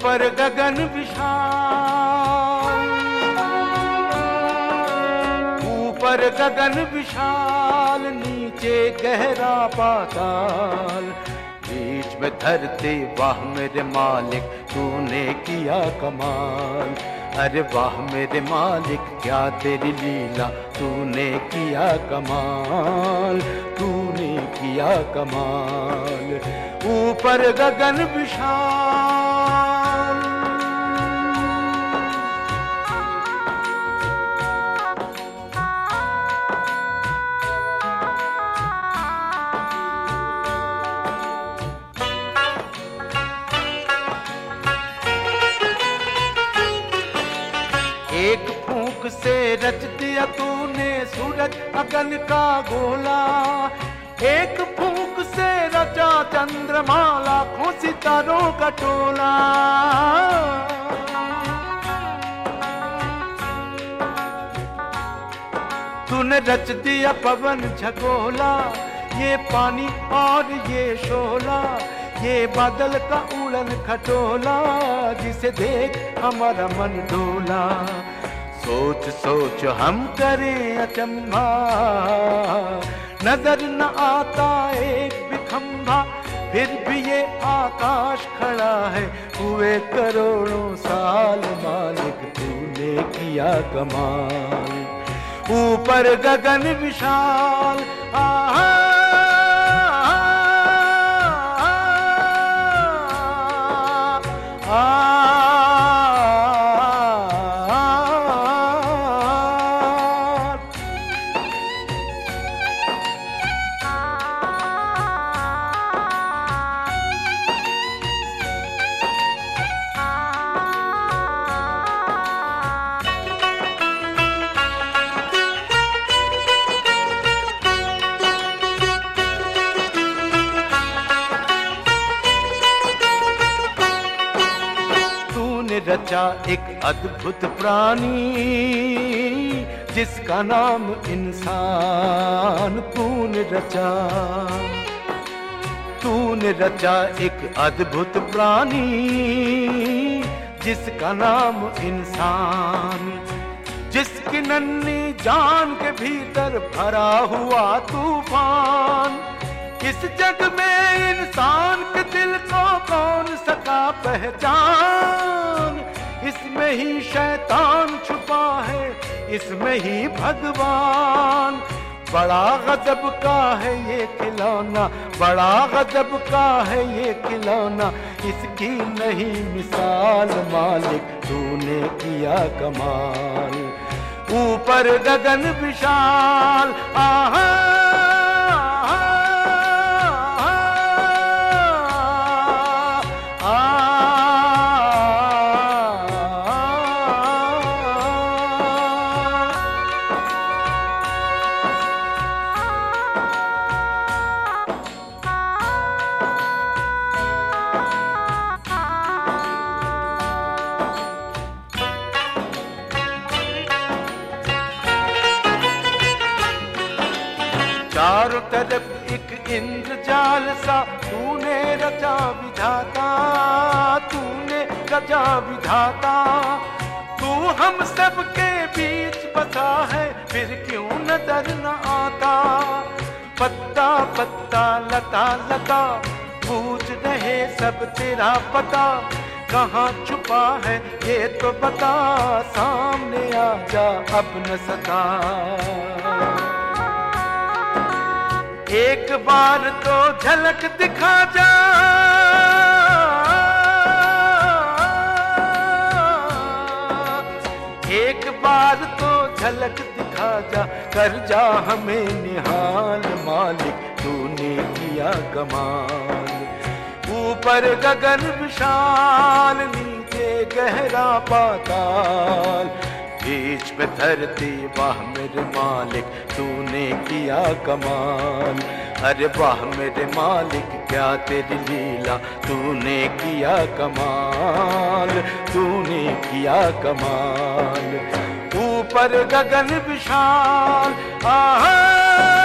ऊपर गगन विशाल, ऊपर गगन विशाल, नीचे गहरा पाताल, बीच में धरती वाह मेरे मालिक तूने किया कमाल। अरे वाह मेरे मालिक क्या तेरी लीला तूने किया कमाल, तूने किया कमाल। ऊपर गगन विशाल, एक फूंक से रच दिया तूने सूरज अगन का गोला, एक फूंक से रचा चंद्रमा लाखों सितारों का टोला। तूने रच दिया पवन झकोला, ये पानी और ये शोला, ये बादल का उड़न खटोला, जिसे देख हमारा मन डोला। सोच सोच हम करें अचंभा, नजर न आता एक भी खंभा, फिर भी ये आकाश खड़ा है हुए करोड़ों साल। मालिक तूने किया कमाल। ऊपर गगन विशाल, आहा रचा एक अद्भुत प्राणी जिसका नाम इंसान। तूने रचा एक अद्भुत प्राणी जिसका नाम इंसान, जिसकी नन्ही जान के भीतर भरा हुआ तूफान। इस जग में इंसान के दिल को कौन सका पहचान, इसमें ही शैतान छुपा है, इसमें ही भगवान। बड़ा गजब का है ये खिलौना, बड़ा गजब का है ये खिलौना, इसकी नहीं मिसाल। मालिक तूने किया कमाल। ऊपर गगन विशाल, आहा चारों तरफ एक इंद्रजाल सा तूने रचा विधाता, तूने रचा विधाता। तू हम सब के बीच बसा है फिर क्यों नजर न आता। पत्ता पत्ता लता लता पूछ रहे सब तेरा पता, कहाँ छुपा है ये तो बता, सामने आ जा अब न सता। एक बार तो झलक दिखा जा, एक बार तो झलक दिखा जा, कर जा हमें निहाल। मालिक तूने किया कमाल। ऊपर गगन विशाल, नीचे गहरा पाताल, बीच में धरती वाह मेरे मालिक तूने किया कमाल। अरे वाह मेरे मालिक क्या तेरी लीला तूने किया कमाल, तूने किया कमाल। ऊपर गगन विशाल, आहा